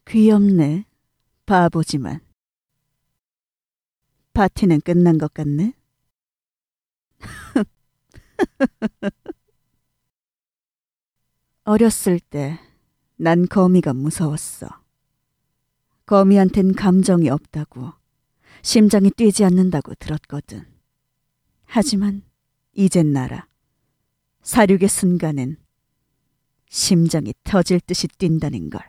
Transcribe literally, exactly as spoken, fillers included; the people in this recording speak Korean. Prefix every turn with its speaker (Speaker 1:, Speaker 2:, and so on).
Speaker 1: 귀엽네. 바보지만. 파티는 끝난 것 같네. 어렸을 때 난 거미가 무서웠어. 거미한텐 감정이 없다고, 심장이 뛰지 않는다고 들었거든. 하지만 이젠 알아. 사륙의 순간엔 심장이 터질 듯이 뛴다는 걸.